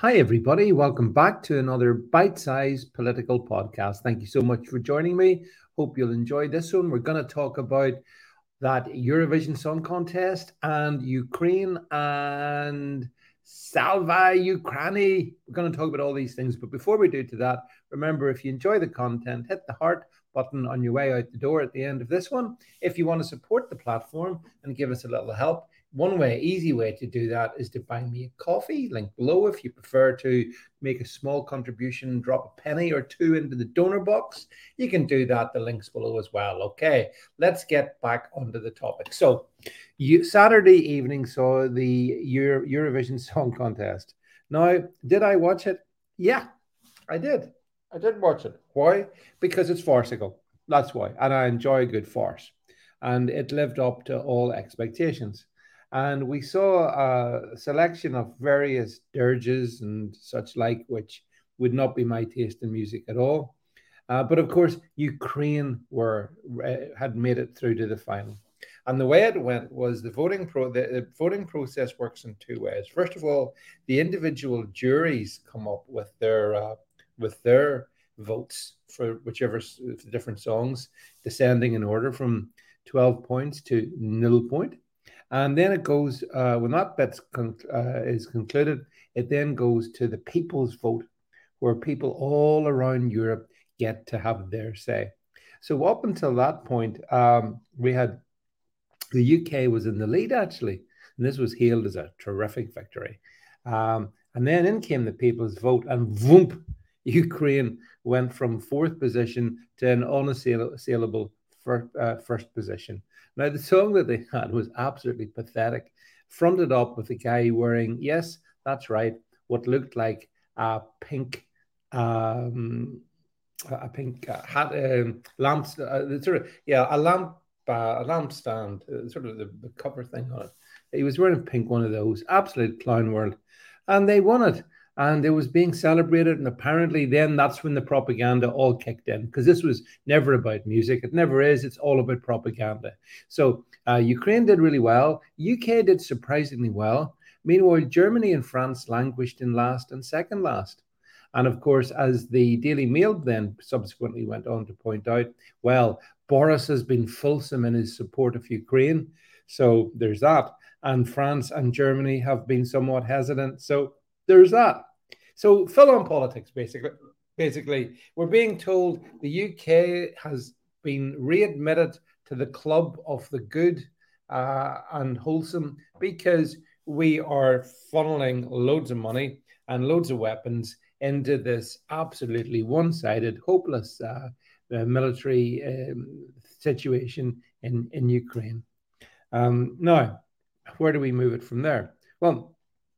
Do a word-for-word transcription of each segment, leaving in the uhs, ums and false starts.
Hi, everybody. Welcome back to another bite sized political podcast. Thank you so much for joining me. Hope you'll enjoy this one. We're going to talk about that Eurovision Song Contest and Ukraine and Salva Ukraini. We're going to talk about all these things. But before we do to that, remember if you enjoy the content, hit the heart button on your way out the door at the end of this one. If you want to support the platform and give us a little help, one way, easy way to do that is to buy me a coffee. Link below if you prefer to make a small contribution, drop a penny or two into the donor box. You can do that. The link's below as well. Okay, let's get back onto the topic. So, you, Saturday evening saw the Euro, Eurovision Song Contest. Now, did I watch it? Yeah, I did. I did watch it. Why? Because it's farcical. That's why. And I enjoy a good farce. And it lived up to all expectations. And we saw a selection of various dirges and such like, which would not be my taste in music at all. Uh, but of course, Ukraine were uh, had made it through to the final. And the way it went was the voting pro the, the voting process works in two ways. First of all, the individual juries come up with their uh, with their votes for whichever the different songs, descending in order from twelve points to nil point. And then it goes, uh, when that bit con- uh, is concluded, it then goes to the people's vote, where people all around Europe get to have their say. So up until that point, um, we had the U K was in the lead, actually. And this was hailed as a terrific victory. Um, and then in came the people's vote, and voom, Ukraine went from fourth position to an unassailable first, uh, first position. Now, the song that they had was absolutely pathetic, fronted up with a guy wearing, yes, that's right, what looked like a pink, um, a pink uh, hat, um, lamp, uh, sort of, yeah, a lamp, uh, a lamp stand, uh, sort of the, the cover thing on it. He was wearing pink, one of those, absolute clown world, and they won it. And it was being celebrated, and apparently, then that's when the propaganda all kicked in, because this was never about music. It never is. It's all about propaganda. So uh, Ukraine did really well. U K did surprisingly well. Meanwhile, Germany and France languished in last and second last. And of course, as the Daily Mail then subsequently went on to point out, well, Boris has been fulsome in his support of Ukraine. So there's that. And France and Germany have been somewhat hesitant. So there's that. So full on politics, basically. Basically, we're being told the U K has been readmitted to the club of the good uh, and wholesome because we are funneling loads of money and loads of weapons into this absolutely one-sided, hopeless uh, uh, military um, situation in, in Ukraine. Um, now, where do we move it from there? Well,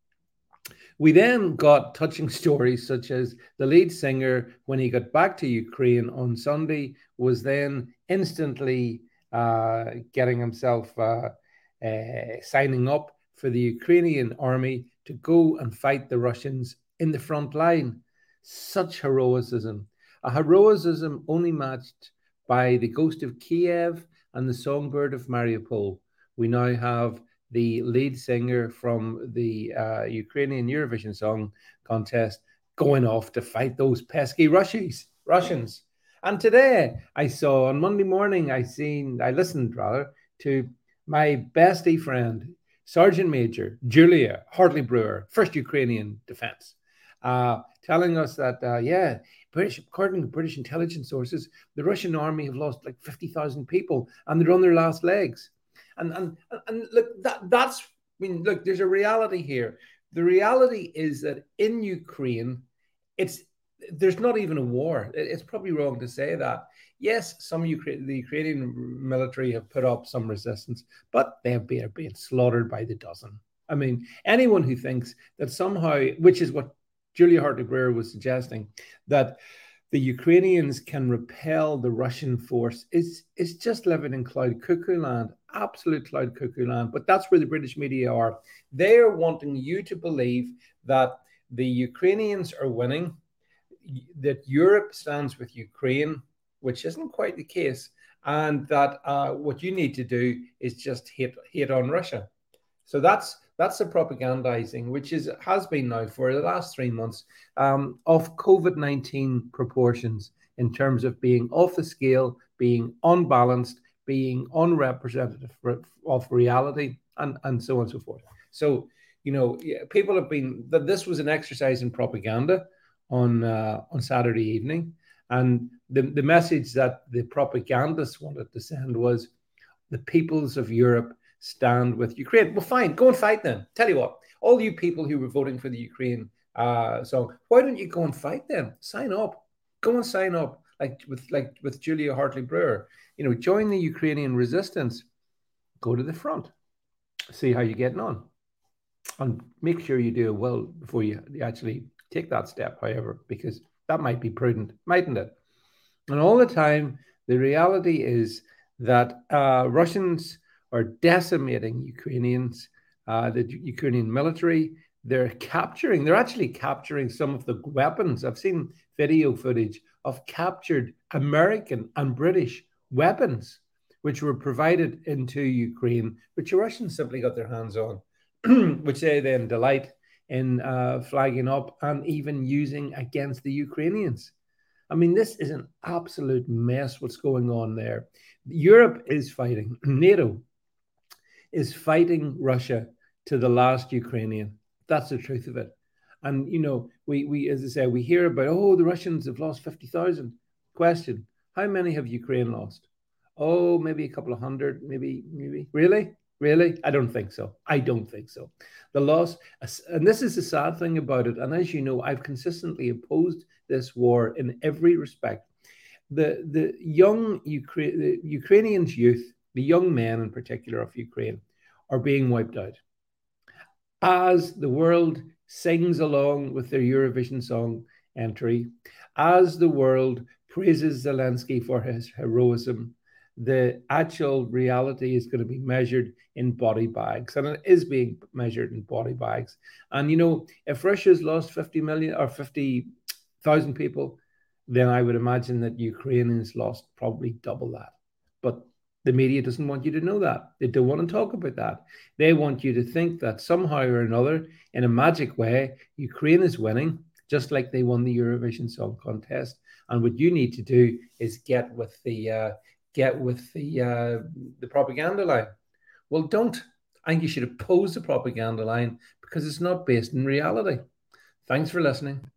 we then got touching stories such as the lead singer, when he got back to Ukraine on Sunday, was then instantly uh, getting himself uh, uh, signing up for the Ukrainian army to go and fight the Russians in the front line. Such heroism. A heroism only matched by the Ghost of Kiev and the Songbird of Mariupol. We now have the lead singer from the uh, Ukrainian Eurovision Song Contest going off to fight those pesky Russians. Russians. And today I saw on Monday morning, I seen, I listened rather to my bestie friend, Sergeant Major Julia Hartley Brewer, first Ukrainian Defense, uh, telling us that, uh, yeah, British, according to British intelligence sources, the Russian army have lost like fifty thousand people and they're on their last legs. And, and, and look, that, that's, I mean, look, there's a reality here. The reality is that in Ukraine, it's, there's not even a war. It's probably wrong to say that. Yes, some Ukraine, the Ukrainian military have put up some resistance, but they have been, being slaughtered by the dozen. I mean, anyone who thinks that somehow, which is what Julia Hartley Brewer was suggesting, that the Ukrainians can repel the Russian force is, is just living in cloud cuckoo land, absolute cloud cuckoo land. But that's where the British media are. They are wanting you to believe that the Ukrainians are winning, that Europe stands with Ukraine, which isn't quite the case, and that uh, what you need to do is just hate, hate on Russia. So that's That's the propagandizing, which is has been now for the last three months um, of COVID nineteen proportions in terms of being off the scale, being unbalanced, being unrepresentative of reality, and, and so on and so forth. So, you know, people have been that this was an exercise in propaganda on uh, on Saturday evening, and the the message that the propagandists wanted to send was the peoples of Europe stand with Ukraine. Well, fine, go and fight then. Tell you what, all you people who were voting for the Ukraine uh, song, why don't you go and fight then? Sign up, go and sign up, like with like with Julia Hartley Brewer. You know, join the Ukrainian resistance. Go to the front, see how you're getting on, and make sure you do it well before you actually take that step. However, because that might be prudent, mightn't it? And all the time, the reality is that uh, Russians are decimating Ukrainians, uh, the Ukrainian military. They're capturing, they're actually capturing some of the weapons. I've seen video footage of captured American and British weapons, which were provided into Ukraine, which the Russians simply got their hands on, which they then delight in uh, flagging up and even using against the Ukrainians. I mean, this is an absolute mess what's going on there. Europe is fighting, NATO is fighting Russia to the last Ukrainian. That's the truth of it. And, you know, we, we as I say, we hear about, oh, the Russians have lost fifty thousand. Question, how many have Ukraine lost? Oh, maybe a couple of hundred, maybe, maybe. Really? Really? I don't think so. I don't think so. The loss, and this is the sad thing about it, and as you know, I've consistently opposed this war in every respect. The, the young Ukra- the Ukrainians youth, the young men in particular of Ukraine, are being wiped out. As the world sings along with their Eurovision song entry, as the world praises Zelensky for his heroism, the actual reality is going to be measured in body bags, and it is being measured in body bags. And, you know, if Russia's lost fifty million or fifty thousand people, then I would imagine that Ukraine has lost probably double that. But the media doesn't want you to know that. They don't want to talk about that. They want you to think that somehow or another, in a magic way, Ukraine is winning, just like they won the Eurovision Song Contest. And what you need to do is get with the uh, get with the uh, the propaganda line. Well, don't. I think you should oppose the propaganda line because it's not based in reality. Thanks for listening.